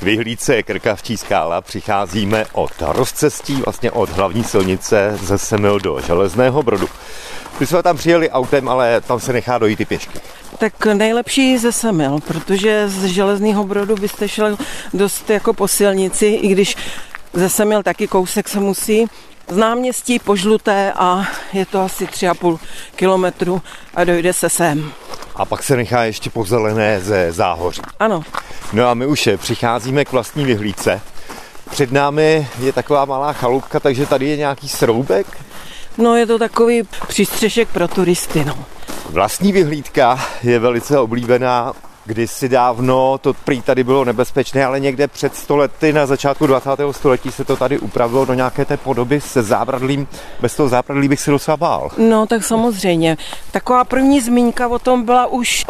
vyhlídce Krkavčí skála přicházíme od rozcestí, vlastně od hlavní silnice ze Semil do Železného Brodu. My jsme tam přijeli autem, ale tam se nechá dojít i pěšky. Tak nejlepší ze Semil, protože z Železného Brodu byste šel dost jako po silnici, i když ze Semil taky kousek se musí. Z náměstí po Žluté a je to asi 3,5 kilometru a dojde se sem. A pak se nechá ještě po zelené ze Záhoří. Ano. No a my už přicházíme k vlastní vyhlídce. Před námi je taková malá chalupka, takže tady je nějaký sroubek. No je to takový přístřešek pro turisty, no. Vlastní vyhlídka je velice oblíbená. Kdysi dávno to prý tady bylo nebezpečné, ale někde před 100 lety na začátku 20. století se to tady upravilo do nějaké té podoby se zábradlím. Bez toho zábradlí bych si docela bál. No tak samozřejmě. Taková první zmínka o tom byla už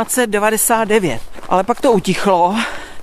1899, ale pak to utichlo.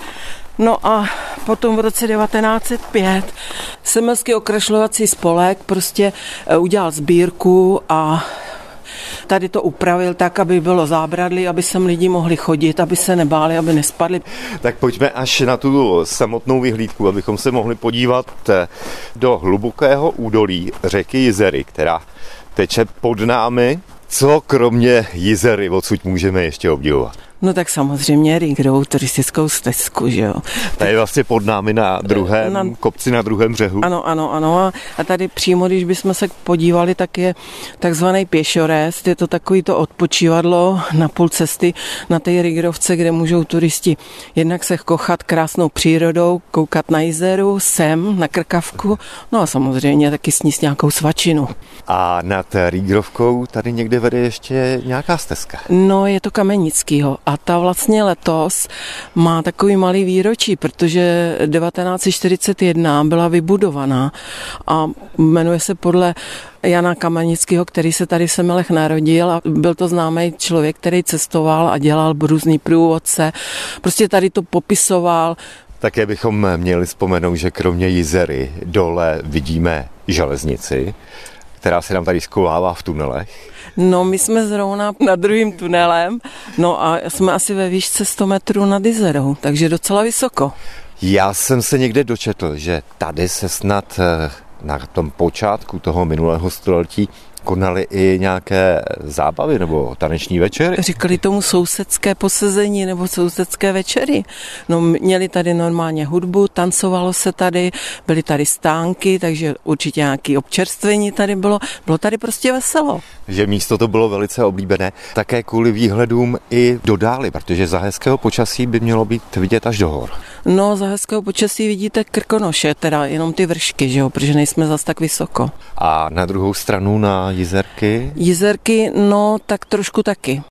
No a potom v roce 1905 Semilský okrašlovací spolek prostě udělal sbírku a tady to upravil tak, aby bylo zábradlí, aby sem lidi mohli chodit, aby se nebáli, aby nespadli. Tak pojďme až na tu samotnou vyhlídku, abychom se mohli podívat do hlubokého údolí řeky Jizery, která teče pod námi. Co kromě Jizery odsud můžeme ještě obdivovat? No tak samozřejmě Ringerovou turistickou stezku, že jo. Ta je vlastně pod námi na druhém kopci, na druhém břehu. Ano. A tady přímo, když bychom se podívali, tak je takzvaný pěšorest. Je to takový to odpočívadlo na půl cesty na té Ringerovce, kde můžou turisti jednak se kochat krásnou přírodou, koukat na Jizeru, sem, na Krkavku, no a samozřejmě taky sníst nějakou svačinu. A nad Ringerovkou tady někde vede ještě nějaká stezka. No, je to Kamenickýho. A ta vlastně letos má takový malý výročí, protože 1941 byla vybudovaná a jmenuje se podle Jana Kamenického, který se tady v Semilech narodil a byl to známý člověk, který cestoval a dělal různý průvodce. Prostě tady to popisoval. Také bychom měli vzpomenout, že kromě Jizery dole vidíme železnici, která se nám tady skovává v tunelech. No, my jsme zrovna nad druhým tunelem, no a jsme asi ve výšce 100 metrů nad Jizerou, takže docela vysoko. Já jsem se někde dočetl, že tady se snad na tom počátku toho minulého století konaly i nějaké zábavy nebo taneční večery. Říkali tomu sousedské posezení nebo sousedské večery. No, měli tady normálně hudbu, tancovalo se tady, byly tady stánky, takže určitě nějaké občerstvení tady bylo. Bylo tady prostě veselo. Že místo to bylo velice oblíbené. Také kvůli výhledům i do dály, protože za hezkého počasí by mělo být vidět až do hor. No, za hezkého počasí vidíte Krkonoše, teda jenom ty vršky, že jo, protože nejsme zas tak vysoko. A na druhou stranu na Jizerky? Jizerky, no, tak trošku taky.